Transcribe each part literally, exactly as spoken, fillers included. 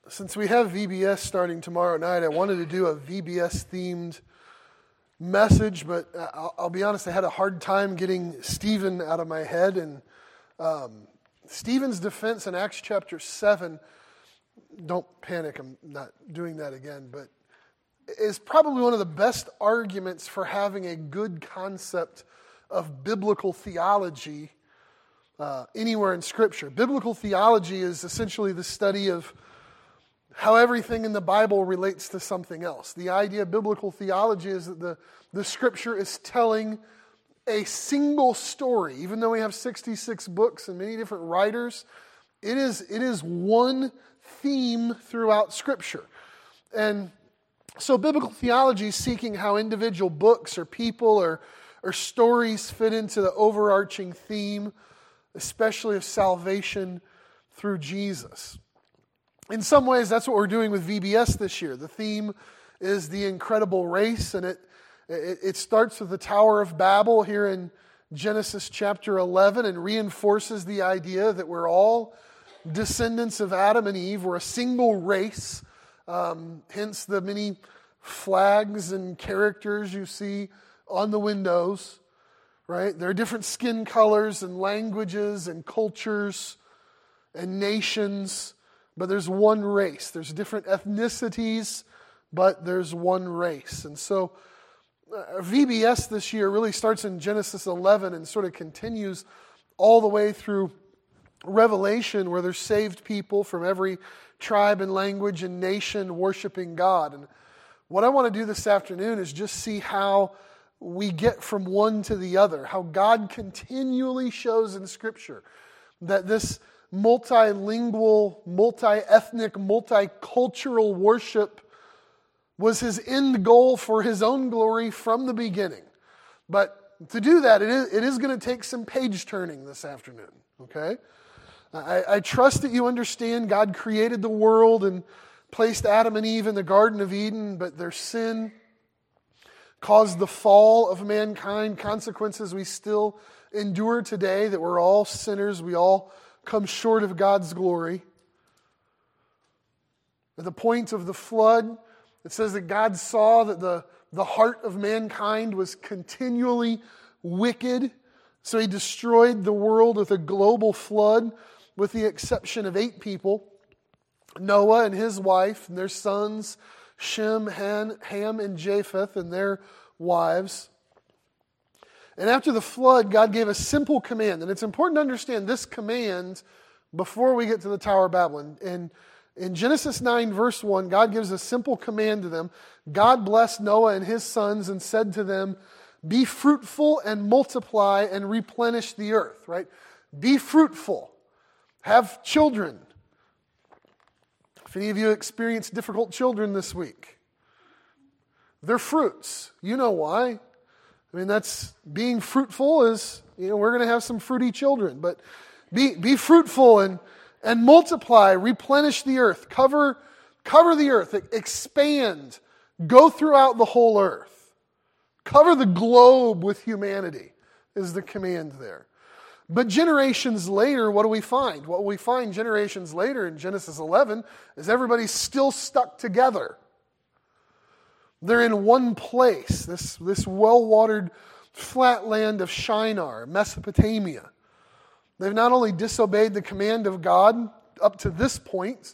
Since we have V B S starting tomorrow night, I wanted to do a V B S-themed message, but I'll, I'll be honest, I had a hard time getting Stephen out of my head. And um, Stephen's defense in Acts chapter seven, don't panic, I'm not doing that again, but is probably one of the best arguments for having a good concept of biblical theology uh, anywhere in Scripture. Biblical theology is essentially the study of how everything in the Bible relates to something else. The idea of biblical theology is that the, the Scripture is telling a single story. Even though we have sixty-six books and many different writers, it is, it is one theme throughout Scripture. And so biblical theology is seeking how individual books or people or, or stories fit into the overarching theme, especially of salvation through Jesus. In some ways, that's what we're doing with V B S this year. The theme is the incredible race, and it, it, it starts with the Tower of Babel here in Genesis chapter eleven and reinforces the idea that we're all descendants of Adam and Eve. We're a single race, um, hence the many flags and characters you see on the windows, right? There are different skin colors and languages and cultures and nations, but there's one race. There's different ethnicities, but there's one race. And so uh, V B S this year really starts in Genesis eleven and sort of continues all the way through Revelation, where there's saved people from every tribe and language and nation worshiping God. And what I want to do this afternoon is just see how we get from one to the other, how God continually shows in Scripture that this multilingual, multi-ethnic, multicultural worship was His end goal for His own glory from the beginning. But to do that, it is, it is going to take some page turning this afternoon, okay? I, I trust that you understand God created the world and placed Adam and Eve in the Garden of Eden, but their sin caused the fall of mankind, consequences we still endure today, that we're all sinners, we all come short of God's glory. At the point of the flood, it says that God saw that the, the heart of mankind was continually wicked, so He destroyed the world with a global flood, with the exception of eight people: Noah and his wife and their sons, Shem, Ham, and Japheth and their wives. And after the flood, God gave a simple command. And it's important to understand this command before we get to the Tower of Babel. And in, in Genesis nine, verse one, God gives a simple command to them. God blessed Noah and his sons and said to them, "Be fruitful and multiply and replenish the earth." Right? Be fruitful. Have children. If any of you experience difficult children this week, they're fruits. You know why. I mean, that's being fruitful is, you know, we're going to have some fruity children. But be be fruitful and, and multiply, replenish the earth, cover, cover the earth, expand, go throughout the whole earth. Cover the globe with humanity is the command there. But generations later, what do we find? What we find generations later in Genesis eleven is everybody's still stuck together. They're in one place, this, this well-watered flat land of Shinar, Mesopotamia. They've not only disobeyed the command of God up to this point,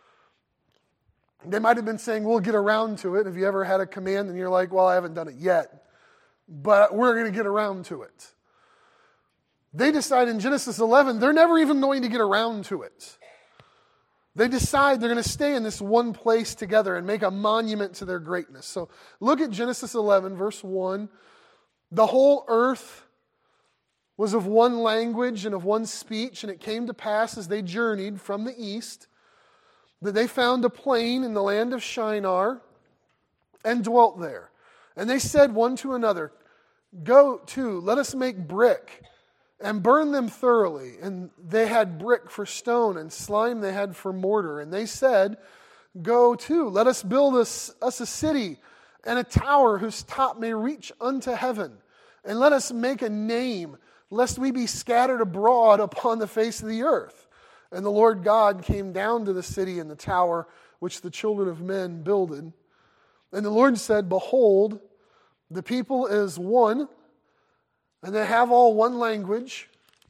they might have been saying, we'll get around to it. Have you ever had a command and you're like, well, I haven't done it yet, but we're going to get around to it. They decide in Genesis eleven, they're never even going to get around to it. They decide they're going to stay in this one place together and make a monument to their greatness. So look at Genesis eleven, verse one. The whole earth was of one language and of one speech, and it came to pass as they journeyed from the east that they found a plain in the land of Shinar and dwelt there. And they said one to another, "Go to, let us make brick and burn them thoroughly." And they had brick for stone, and slime they had for mortar. And they said, "Go to, let us build us, us a city and a tower whose top may reach unto heaven. And let us make a name, lest we be scattered abroad upon the face of the earth." And the Lord God came down to the city and the tower which the children of men builded. And the Lord said, Behold, the people is one, and they have all one language.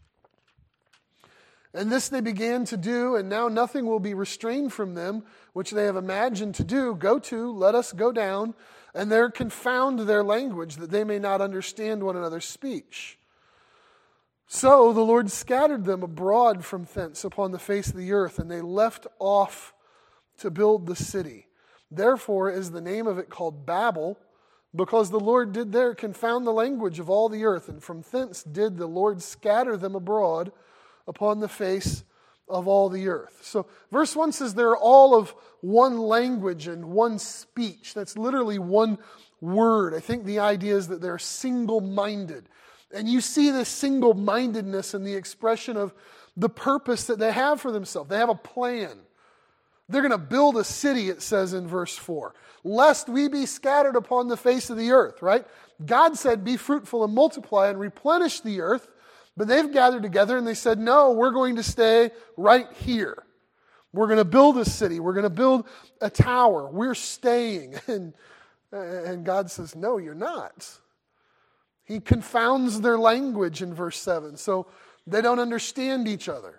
And this they began to do, and now nothing will be restrained from them, which they have imagined to do. Go to, let us go down, and there confound their language, that they may not understand one another's speech. So the Lord scattered them abroad from thence upon the face of the earth, and they left off to build the city. Therefore is the name of it called Babel, because the Lord did there confound the language of all the earth, and from thence did the Lord scatter them abroad upon the face of all the earth. So verse one says they're all of one language and one speech. That's literally one word. I think the idea is that they're single-minded. And you see this single-mindedness in the expression of the purpose that they have for themselves. They have a plan. They're going to build a city, it says in verse four. Lest we be scattered upon the face of the earth, right? God said, be fruitful and multiply and replenish the earth. But they've gathered together and they said, no, we're going to stay right here. We're going to build a city. We're going to build a tower. We're staying. And, and God says, no, you're not. He confounds their language in verse seven, so they don't understand each other.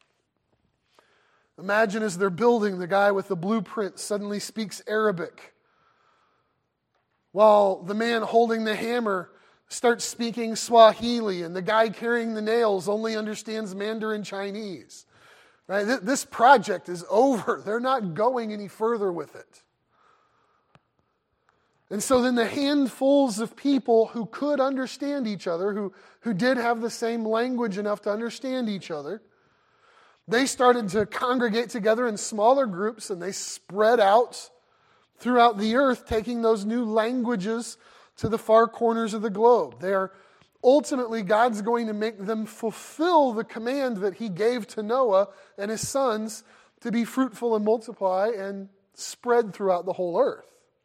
Imagine as they're building, the guy with the blueprint suddenly speaks Arabic, while the man holding the hammer starts speaking Swahili, and the guy carrying the nails only understands Mandarin Chinese. Right? This project is over. They're not going any further with it. And so then the handfuls of people who could understand each other, who, who did have the same language enough to understand each other, they started to congregate together in smaller groups, and they spread out throughout the earth, taking those new languages to the far corners of the globe. They are ultimately, God's going to make them fulfill the command that He gave to Noah and his sons to be fruitful and multiply and spread throughout the whole earth.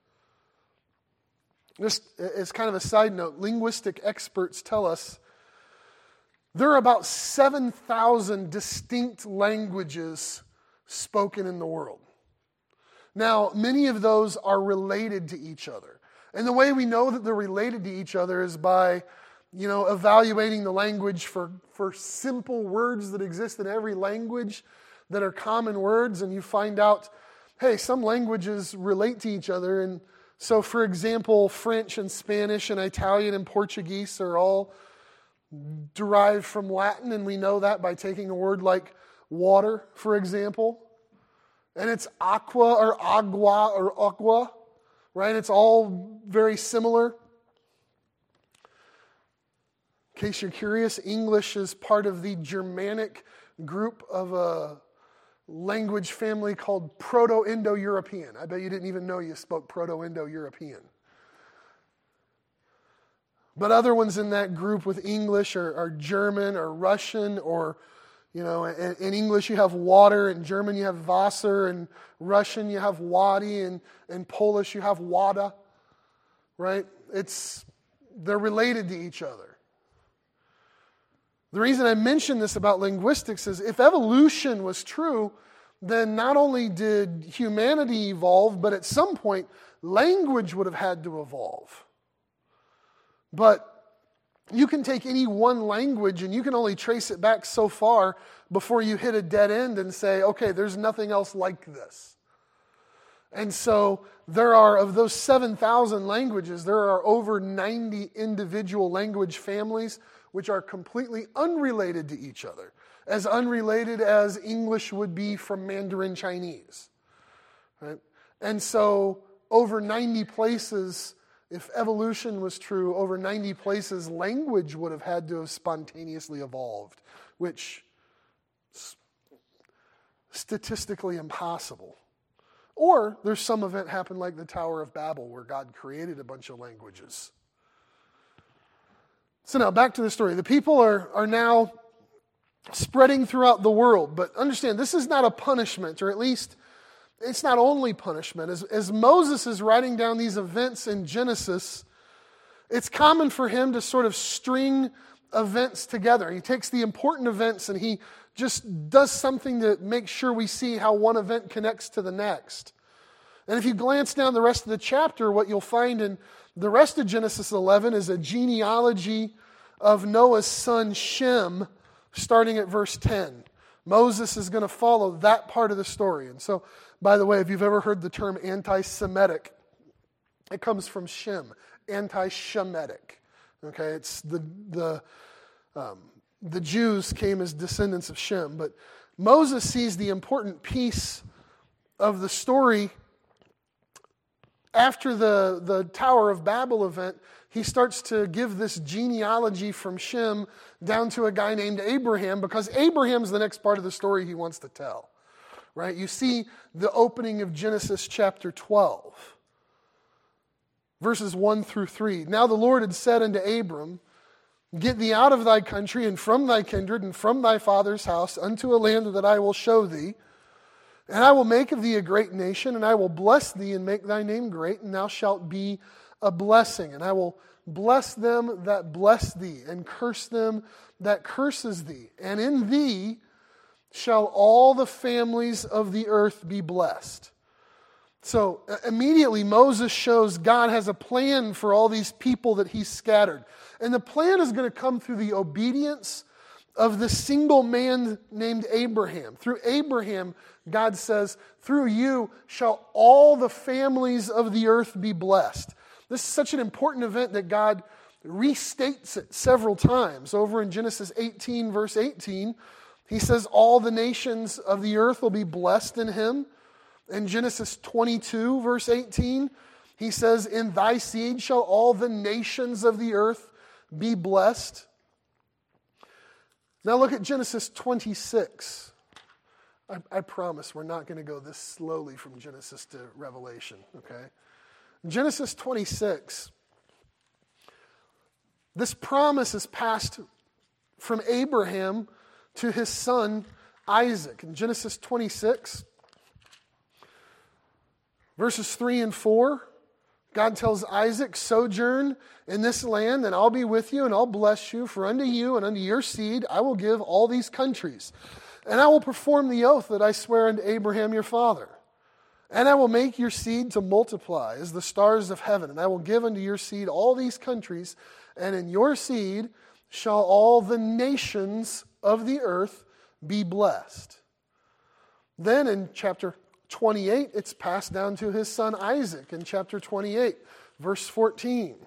Just as kind of a side note, linguistic experts tell us there are about seven thousand distinct languages spoken in the world. Now, many of those are related to each other. And the way we know that they're related to each other is by, you know, evaluating the language for, for simple words that exist in every language that are common words. And you find out, hey, some languages relate to each other. And so, for example, French and Spanish and Italian and Portuguese are all derived from Latin. And we know that by taking a word like water, for example. And it's aqua or agua or aqua. Right? It's all very similar. In case you're curious, English is part of the Germanic group of a language family called Proto-Indo-European. I bet you didn't even know you spoke Proto-Indo-European. But other ones in that group with English are, are German or Russian, or, you know, in, in English you have water, in German you have Wasser, and Russian you have Wadi, and in Polish you have Wada, right? It's, they're related to each other. The reason I mention this about linguistics is if evolution was true, then not only did humanity evolve, but at some point language would have had to evolve. But you can take any one language and you can only trace it back so far before you hit a dead end and say, okay, there's nothing else like this. And so there are, of those seven thousand languages, there are over ninety individual language families which are completely unrelated to each other, as unrelated as English would be from Mandarin Chinese. Right? And so over ninety places, if evolution was true, over ninety places, language would have had to have spontaneously evolved, which is statistically impossible. Or there's some event happened like the Tower of Babel where God created a bunch of languages. So now back to the story. The people are, are now spreading throughout the world, but understand this is not a punishment, or at least it's not only punishment. As, as Moses is writing down these events in Genesis, it's common for him to sort of string events together. He takes the important events and he just does something to make sure we see how one event connects to the next. And if you glance down the rest of the chapter, what you'll find in the rest of Genesis eleven is a genealogy of Noah's son Shem, starting at verse ten. Moses is going to follow that part of the story. And so, by the way, if you've ever heard the term anti-Semitic, it comes from Shem, anti-Shemitic. Okay, it's the the um, the Jews came as descendants of Shem, but Moses sees the important piece of the story after the, the Tower of Babel event. He starts to give this genealogy from Shem down to a guy named Abraham, because Abraham's the next part of the story he wants to tell. Right? You see the opening of Genesis chapter twelve, verses one through three. Now the Lord had said unto Abram, Get thee out of thy country, and from thy kindred, and from thy father's house, unto a land that I will show thee. And I will make of thee a great nation, and I will bless thee, and make thy name great, and thou shalt be a blessing. And I will bless them that bless thee, and curse them that curses thee. And in thee shall all the families of the earth be blessed. So immediately Moses shows God has a plan for all these people that he's scattered. And the plan is going to come through the obedience of the single man named Abraham. Through Abraham, God says, through you shall all the families of the earth be blessed. This is such an important event that God restates it several times. Over in Genesis eighteen, verse eighteen, he says, all the nations of the earth will be blessed in him. In Genesis twenty-two, verse eighteen, he says, in thy seed shall all the nations of the earth be blessed. Now look at Genesis twenty-six. I, I promise we're not going to go this slowly from Genesis to Revelation, okay? Genesis twenty-six, this promise is passed from Abraham to his son Isaac. In Genesis twenty-six, verses three and four, God tells Isaac, sojourn in this land, and I'll be with you, and I'll bless you, for unto you and unto your seed I will give all these countries. And I will perform the oath that I swear unto Abraham your father. And I will make your seed to multiply as the stars of heaven, and I will give unto your seed all these countries, and in your seed shall all the nations of the earth be blessed. Then in chapter twenty-eight, it's passed down to his son Isaac in chapter twenty-eight, verse fourteen.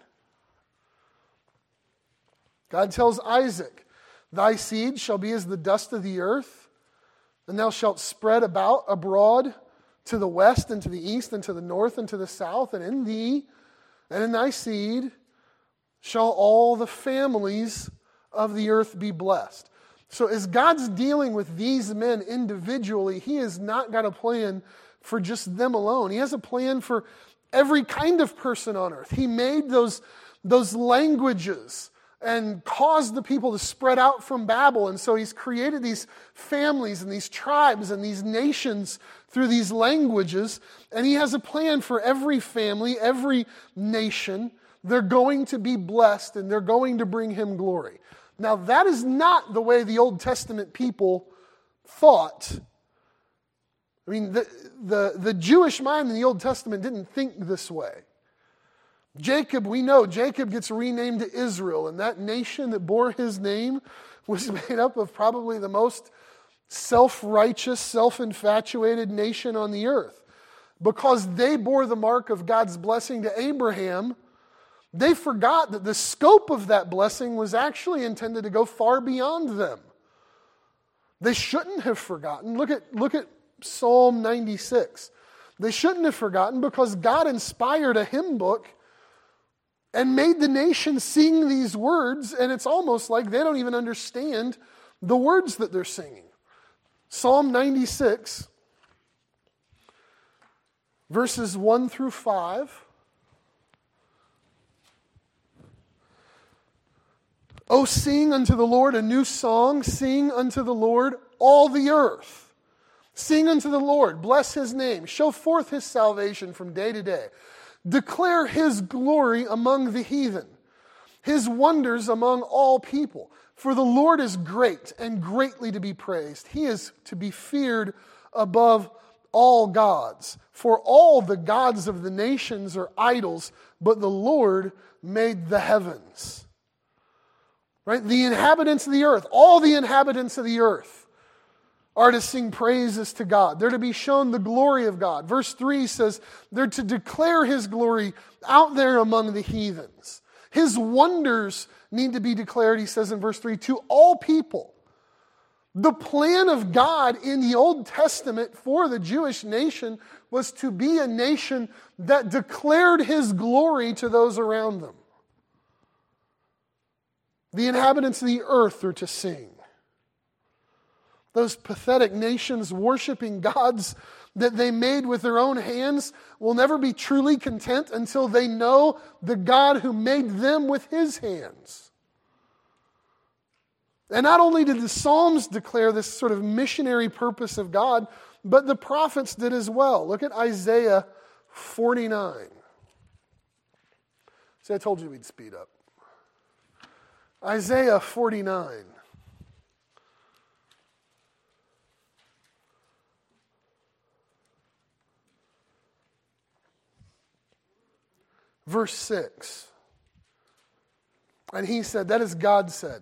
God tells Isaac, thy seed shall be as the dust of the earth, and thou shalt spread about abroad to the west and to the east and to the north and to the south, and in thee and in thy seed shall all the families of the earth be blessed. So as God's dealing with these men individually, he has not got a plan for just them alone. He has a plan for every kind of person on earth. He made those, those languages and caused the people to spread out from Babel. And so he's created these families and these tribes and these nations through these languages. And he has a plan for every family, every nation. They're going to be blessed and they're going to bring him glory. Now, that is not the way the Old Testament people thought. I mean, the, the, the Jewish mind in the Old Testament didn't think this way. Jacob, we know, Jacob gets renamed to Israel, and that nation that bore his name was made up of probably the most self-righteous, self-infatuated nation on the earth. Because they bore the mark of God's blessing to Abraham, they forgot that the scope of that blessing was actually intended to go far beyond them. They shouldn't have forgotten. Look at, look at Psalm ninety-six. They shouldn't have forgotten because God inspired a hymn book and made the nation sing these words, and it's almost like they don't even understand the words that they're singing. Psalm ninety-six, verses one through five. O sing unto the Lord a new song, sing unto the Lord all the earth. Sing unto the Lord, bless his name, show forth his salvation from day to day. Declare his glory among the heathen. his wonders among all people. For the Lord is great and greatly to be praised. He is to be feared above all gods. For all the gods of the nations are idols, but the Lord made the heavens. Right? The inhabitants of the earth, all the inhabitants of the earth are to sing praises to God. They're to be shown the glory of God. Verse three says they're to declare his glory out there among the heathens. His wonders need to be declared, he says in verse three, to all people. The plan of God in the Old Testament for the Jewish nation was to be a nation that declared his glory to those around them. The inhabitants of the earth are to sing. Those pathetic nations worshiping gods that they made with their own hands will never be truly content until they know the God who made them with his hands. And not only did the Psalms declare this sort of missionary purpose of God, but the prophets did as well. Look at Isaiah forty-nine. See, I told you we'd speed up. Isaiah forty-nine. Verse six. And he said, that is God said,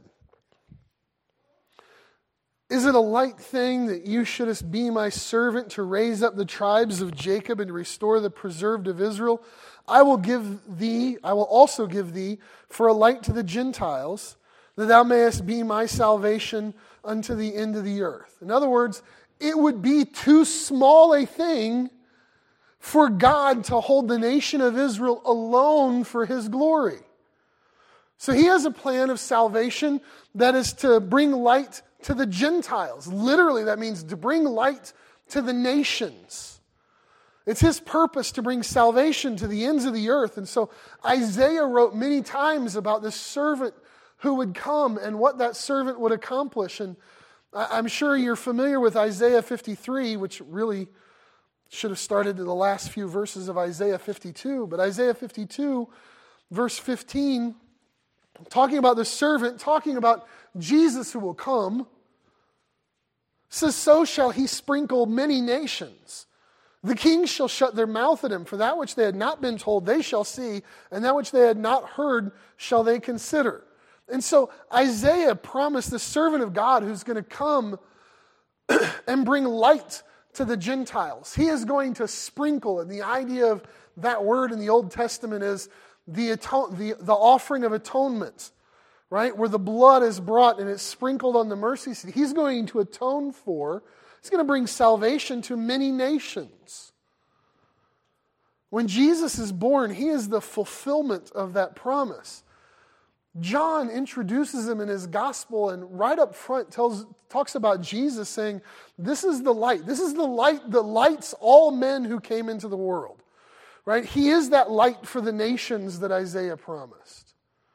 is it a light thing that you shouldest be my servant to raise up the tribes of Jacob and restore the preserved of Israel? I will give thee, I will also give thee for a light to the Gentiles, that thou mayest be my salvation unto the end of the earth. In other words, it would be too small a thing for God to hold the nation of Israel alone for his glory. So he has a plan of salvation that is to bring light to the Gentiles. Literally, that means to bring light to the nations. It's his purpose to bring salvation to the ends of the earth. And so Isaiah wrote many times about this servant who would come and what that servant would accomplish. And I'm sure you're familiar with Isaiah fifty-three, which really should have started in the last few verses of Isaiah fifty-two. But Isaiah fifty-two, verse fifteen, talking about the servant, talking about Jesus who will come, says, so shall he sprinkle many nations. The kings shall shut their mouth at him, for that which they had not been told they shall see, and that which they had not heard shall they consider. And so Isaiah promised the servant of God who's going to come and bring light to the Gentiles. He is going to sprinkle, and the idea of that word in the Old Testament is the, aton- the, the offering of atonement, right? Where the blood is brought and it's sprinkled on the mercy seat. He's going to atone for, he's going to bring salvation to many nations. When Jesus is born, he is the fulfillment of that promise. John introduces him in his gospel and right up front tells, talks about Jesus saying, this is the light. This is the light that lights all men who came into the world. Right? He is that light for the nations that Isaiah promised.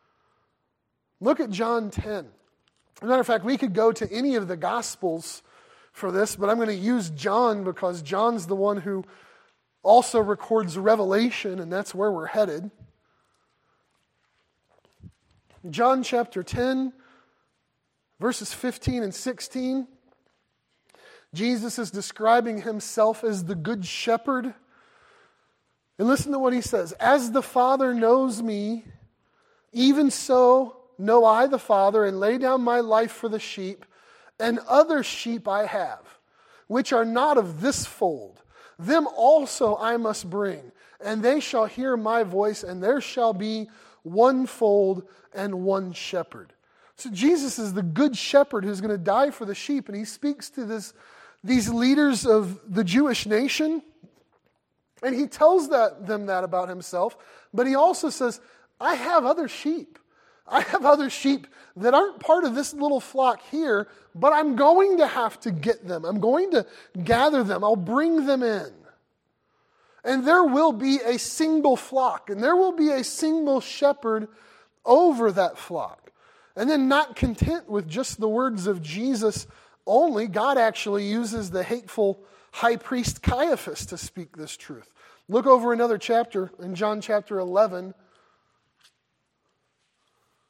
Look at John ten. As a matter of fact, we could go to any of the Gospels for this, but I'm going to use John because John's the one who also records Revelation, and that's where we're headed. John chapter ten, verses fifteen and sixteen. Jesus is describing himself as the good shepherd. And listen to what he says. As the Father knows me, even so know I the Father, and lay down my life for the sheep, and other sheep I have, which are not of this fold. Them also I must bring, and they shall hear my voice, and there shall be one fold and one shepherd. So Jesus is the good shepherd who's going to die for the sheep, and he speaks to this, these leaders of the Jewish nation, and he tells that, them that about himself, but he also says, I have other sheep. I have other sheep that aren't part of this little flock here, but I'm going to have to get them. I'm going to gather them. I'll bring them in. And there will be a single flock, and there will be a single shepherd over that flock. And then not content with just the words of Jesus only, God actually uses the hateful high priest Caiaphas to speak this truth. Look over another chapter in John chapter eleven.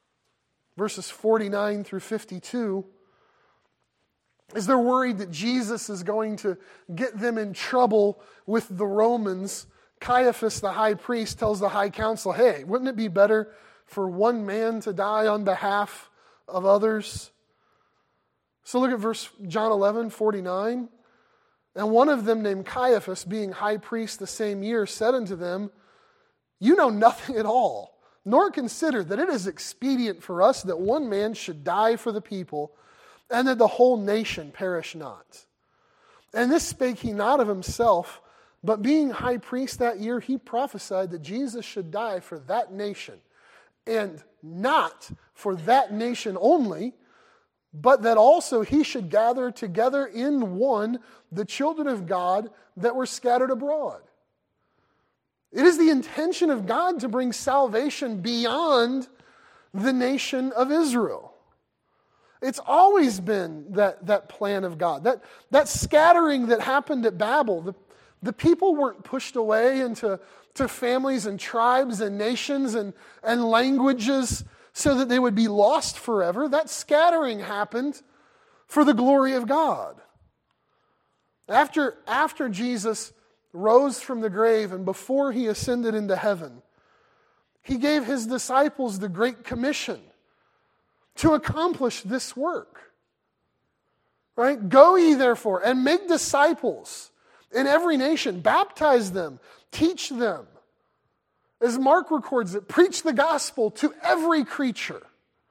verses forty-nine through fifty-two, is they're worried that Jesus is going to get them in trouble with the Romans. Caiaphas, the high priest, tells the high council, hey, wouldn't it be better for one man to die on behalf of others? So look at verse John eleven, forty-nine. And one of them named Caiaphas, being high priest the same year, said unto them, you know nothing at all, nor consider that it is expedient for us that one man should die for the people, and that the whole nation perish not. And this spake he not of himself, but being high priest that year, he prophesied that Jesus should die for that nation, and not for that nation only, but that also he should gather together in one the children of God that were scattered abroad. It is the intention of God to bring salvation beyond the nation of Israel. It's always been that, that plan of God. That, that scattering that happened at Babel, the, the people weren't pushed away into to families and tribes and nations and, and languages so that they would be lost forever. That scattering happened for the glory of God. After, after Jesus rose from the grave and before he ascended into heaven, he gave his disciples the Great Commission to accomplish this work. Right? Go ye therefore and make disciples in every nation, baptize them, teach them. As Mark records it, preach the gospel to every creature.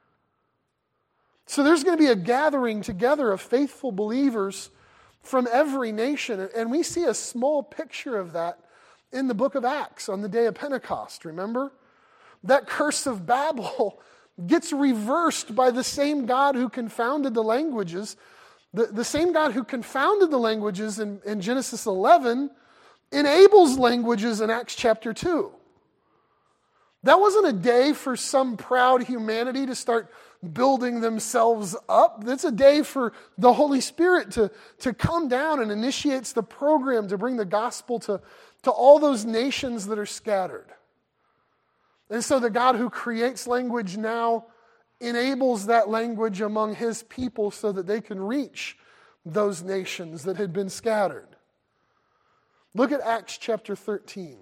So there's going to be a gathering together of faithful believers from every nation. And we see a small picture of that in the book of Acts on the day of Pentecost, remember? That curse of Babel gets reversed by the same God who confounded the languages. The, the same God who confounded the languages in, in Genesis eleven enables languages in Acts chapter two. That wasn't a day for some proud humanity to start building themselves up. That's a day for the Holy Spirit to, to come down and initiates the program to bring the gospel to, to all those nations that are scattered. And so the God who creates language now enables that language among his people so that they can reach those nations that had been scattered. Look at Acts chapter thirteen.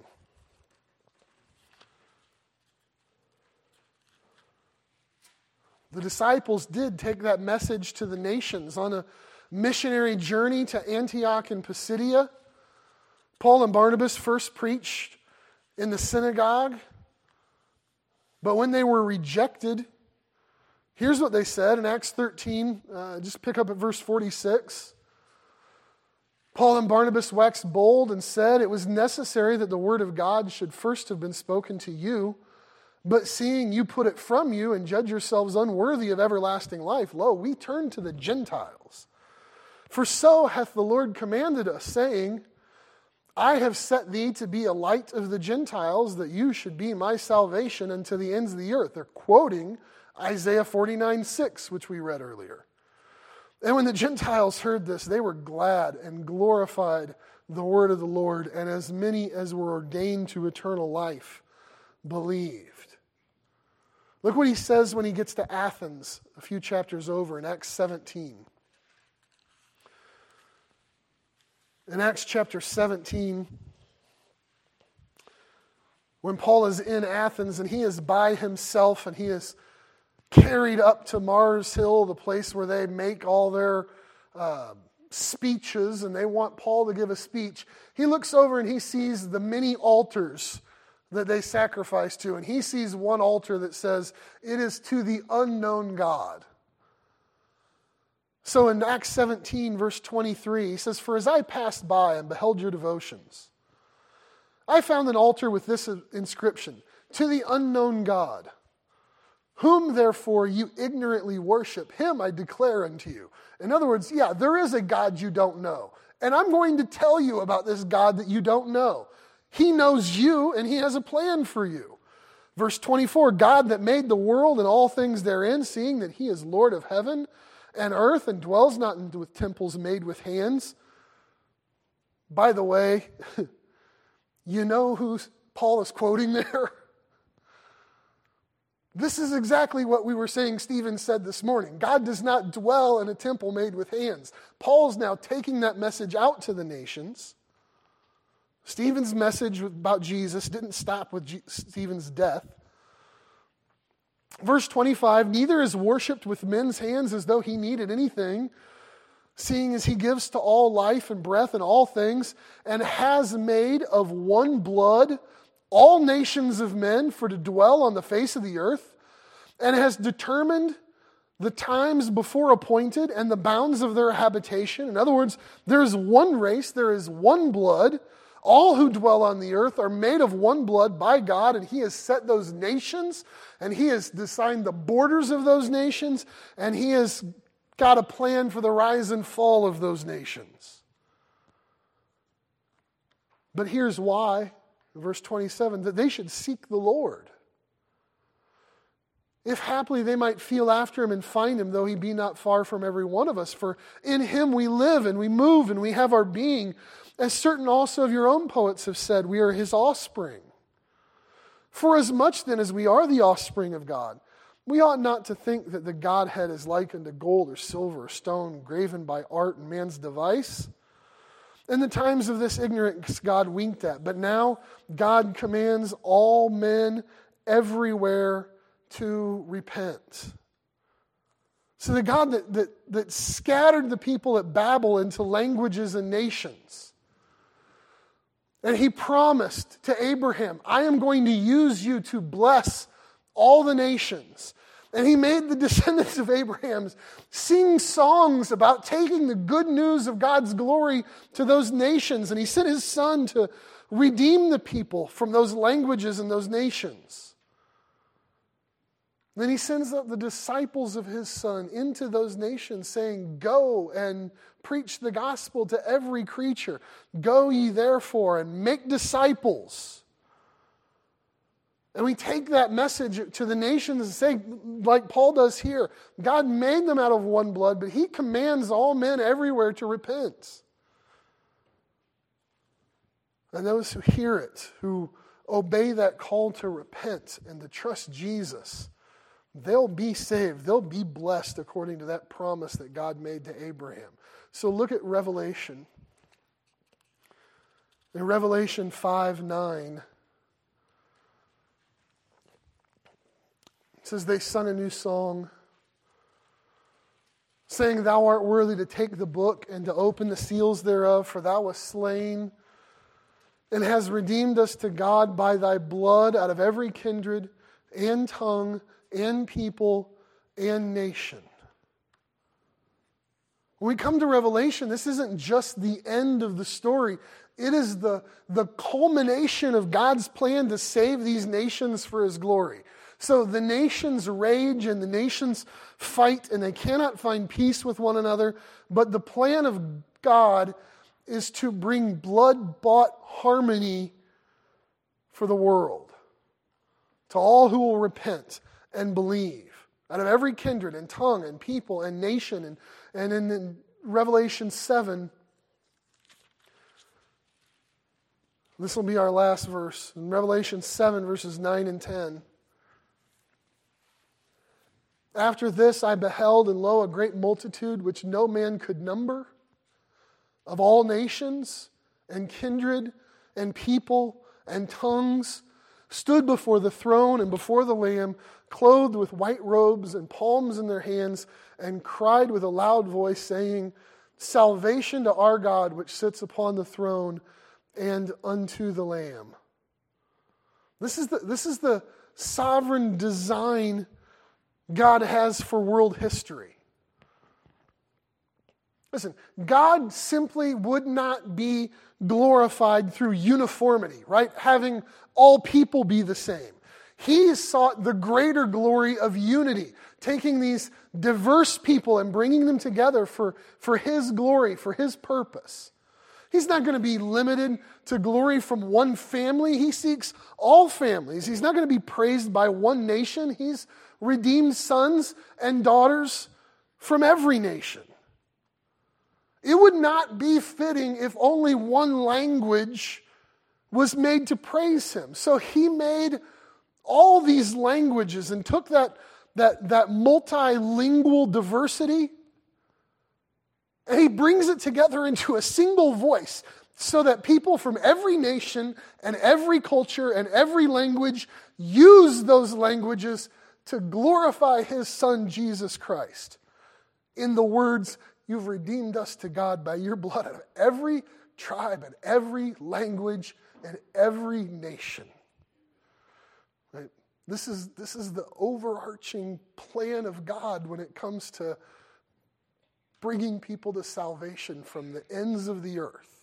The disciples did take that message to the nations on a missionary journey to Antioch and Pisidia. Paul and Barnabas first preached in the synagogue, but when they were rejected, here's what they said in Acts thirteen. Uh, just pick up at verse forty-six. Paul and Barnabas waxed bold and said, it was necessary that the word of God should first have been spoken to you, but seeing you put it from you and judge yourselves unworthy of everlasting life, lo, we turn to the Gentiles. For so hath the Lord commanded us, saying, I have set thee to be a light of the Gentiles, that you should be my salvation unto the ends of the earth. They're quoting Isaiah forty-nine six, which we read earlier. And when the Gentiles heard this, they were glad and glorified the word of the Lord, and as many as were ordained to eternal life believed. Look what he says when he gets to Athens a few chapters over in Acts seventeen. In Acts chapter seventeen, when Paul is in Athens and he is by himself and he is carried up to Mars Hill, the place where they make all their uh, speeches, and they want Paul to give a speech, he looks over and he sees the many altars that they sacrifice to, and he sees one altar that says, it is to the unknown God. So in Acts seventeen, verse twenty-three, he says, for as I passed by and beheld your devotions, I found an altar with this inscription, to the unknown God, whom therefore you ignorantly worship, him I declare unto you. In other words, yeah, there is a God you don't know. And I'm going to tell you about this God that you don't know. He knows you and he has a plan for you. Verse twenty-four, God that made the world and all things therein, seeing that he is Lord of heaven and earth and dwells not in with temples made with hands. By the way, you know who Paul is quoting there? This is exactly what we were saying Stephen said this morning. God does not dwell in a temple made with hands. Paul's now taking that message out to the nations. Stephen's message about Jesus didn't stop with G- Stephen's death. Verse twenty-five, neither is worshipped with men's hands as though he needed anything, seeing as he gives to all life and breath and all things, and has made of one blood all nations of men for to dwell on the face of the earth, and has determined the times before appointed and the bounds of their habitation. In other words, there is one race, there is one blood. All who dwell on the earth are made of one blood by God, and he has set those nations, and he has designed the borders of those nations, and he has got a plan for the rise and fall of those nations. But here's why. Verse twenty-seven, that they should seek the Lord, if haply they might feel after him and find him, though he be not far from every one of us. For in him we live and we move and we have our being. As certain also of your own poets have said, we are his offspring. For as much then as we are the offspring of God, we ought not to think that the Godhead is like unto gold or silver or stone, graven by art and man's device. In the times of this ignorance, God winked at. But now God commands all men everywhere to repent. So the God that, that, that scattered the people at Babel into languages and nations, and he promised to Abraham, I am going to use you to bless all the nations. And he made the descendants of Abraham sing songs about taking the good news of God's glory to those nations. And he sent his son to redeem the people from those languages and those nations. Then he sends out the disciples of his son into those nations saying, go and preach the gospel to every creature. Go ye therefore and make disciples. And we take that message to the nations and say, like Paul does here, God made them out of one blood, but he commands all men everywhere to repent. And those who hear it, who obey that call to repent and to trust Jesus, they'll be saved. They'll be blessed according to that promise that God made to Abraham. So look at Revelation. In Revelation five nine, it says, they sung a new song, saying, thou art worthy to take the book and to open the seals thereof, for thou wast slain and hast redeemed us to God by thy blood out of every kindred and tongue and people and nation. When we come to Revelation, this isn't just the end of the story. It is the, the culmination of God's plan to save these nations for his glory. So the nations rage and the nations fight and they cannot find peace with one another. But the plan of God is to bring blood-bought harmony for the world. To all who will repent and believe. Out of every kindred and tongue and people and nation. And, and in, in Revelation seven, this will be our last verse. In Revelation seven, verses nine and ten. After this I beheld, and lo, a great multitude which no man could number, of all nations and kindred and people and tongues, stood before the throne and before the Lamb, clothed with white robes and palms in their hands, and cried with a loud voice, saying, salvation to our God which sits upon the throne and unto the Lamb. This is the, this is the sovereign design God has for world history. Listen, God simply would not be glorified through uniformity, right? Having all people be the same. He sought the greater glory of unity, taking these diverse people and bringing them together for, for his glory, for his purpose. He's not going to be limited to glory from one family. He seeks all families. He's not going to be praised by one nation. He's redeemed sons and daughters from every nation. It would not be fitting if only one language was made to praise him. So he made all these languages and took that, that, that multilingual diversity, and he brings it together into a single voice so that people from every nation and every culture and every language use those languages to glorify his Son, Jesus Christ. In the words, you've redeemed us to God by your blood out of every tribe and every language and every nation. Right? This is, this is the overarching plan of God when it comes to bringing people to salvation from the ends of the earth.